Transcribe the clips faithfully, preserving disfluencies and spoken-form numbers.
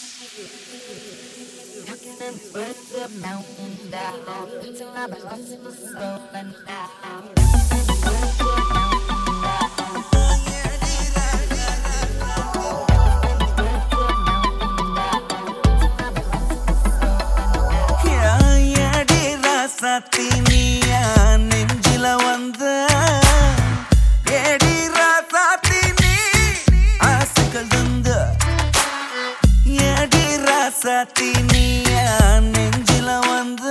Talking in these words of mountain down. Till I'm lost in the soul and down. சாத்தினியா நெஞ்சில வந்த ஏடி ராசாத்தினி ஆசைகள் தந்த ஏடி ராசாத்தினியா நெஞ்சில வந்த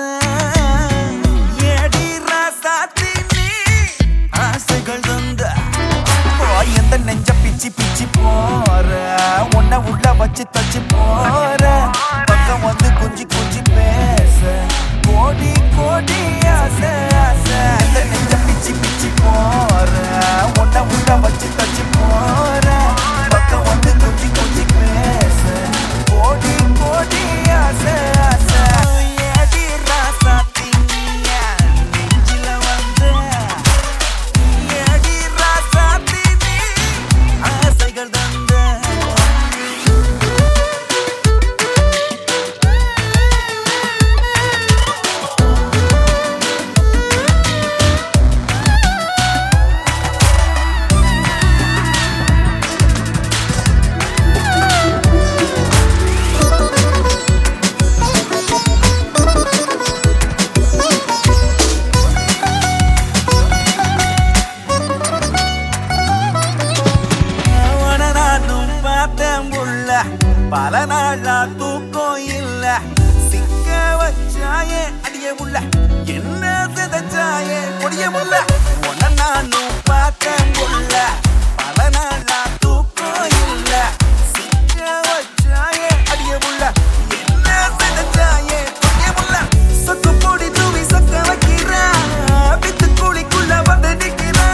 ஏடி ராசாத்தினி ஆசைகள் தந்த எந்த நெஞ்ச பிச்சி பிச்சி போற உன்னை உள்ள வச்சு தச்சு போற பக்கம் வந்து குஞ்சி குஞ்சி பேச கோடி கோடி ஆசை ஆசை அந்த நெஞ்ச பிச்சி பிச்சி போற உன்னை உள்ள வச்சு தச்சு போற பக்கம் வந்து குஞ்சி குஞ்சி பேச கோடி கோடி ஆசை ஆசை ஏடி ராசாத்தினியா நெஞ்சில வந்து ஏடி ராசாத்தினி ஆசைகள் தந்த பல நாளா தூக்கம் இல்ல சிக்க வச்சாயே அடிய உள்ள என்ன சிதைச்சாயே கொடிய முல்ல உன்ன நானும் பார்த்தேன் உள்ள பல நாளா தூக்கம் இல்ல சிக்க வச்சாயே அடிய உள்ள என்ன சிதைச்சாயே கொடிய முல்ல சொக்கு பொடி தூவி சொக்க வைக்கிறா வித்து கூலிக்குள்ள வந்து நிக்கிறா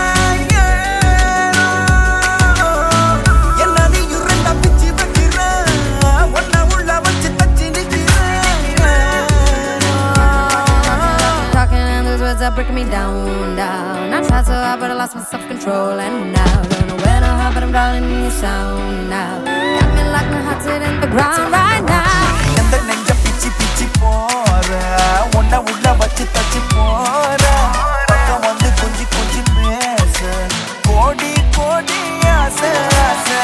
That breaking me down, down. I tried so hard, but I lost my self-control. And now, don't know where to hide, but I'm darling in your sound now. Got me like my heart's in the ground right now. எந்த நெஞ்ச பிச்சி பிச்சி போற உன்னை உள்ள வச்சு தச்சு போற பக்கம் வந்து குஞ்சி குஞ்சி பேச கோடி கோடி ஆசை ஆசை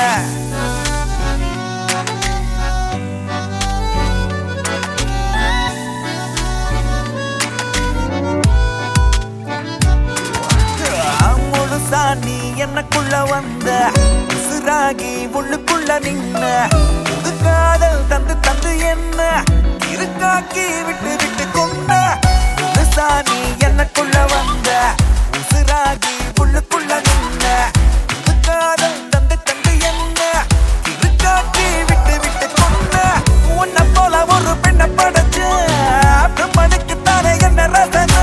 நீ என்னக்குள்ள வந்த உசுராகி உள்ளுக்குள்ள நின்ன புது காதல் தந்து தந்து என்ன இருக்காக்கி விட்டு விட்டு கொண்ட புதுசா நீ என்னக்குள்ள வந்த உசுராகி உள்ளுக்குள்ள நின்ன புது காதல் தந்து தந்து என்ன இருக்காக்கி விட்டு விட்டு கொண்ட உன்னை போல ஒரு பெண்ணை படைச்ச மனுக்கு தானே என்ன ரசனை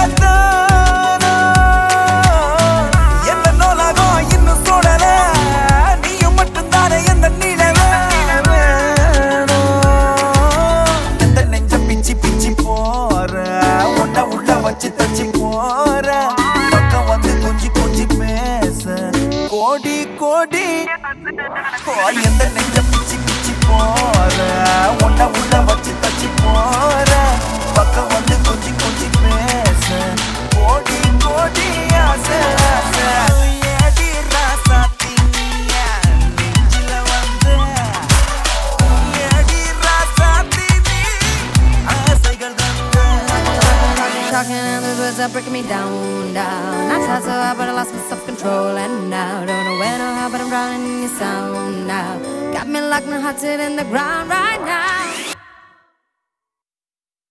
வச்சு தச்சு போற பக்கம் வந்து குஞ்சி குஞ்சி பேச கோடி கோடி எந்த நெஞ்ச பிச்சி பிச்சி போற உன்னை உள்ள வச்சு தச்சு போற பக்கம் வந்து குஞ்சி குஞ்சி பேச கோடி கோடி ஆசை ஆசை ஏடி ராசாத்தினியா நெஞ்சில வந்து ஏடி ராசாத்தினி ஆசைகள் தந்த Talking and the words are breaking me down, down. I tried so hard, but I lost my self-control. And now, don't know where to hide, but I'm drowning in your sound now. Got me like my heart's in the ground right now.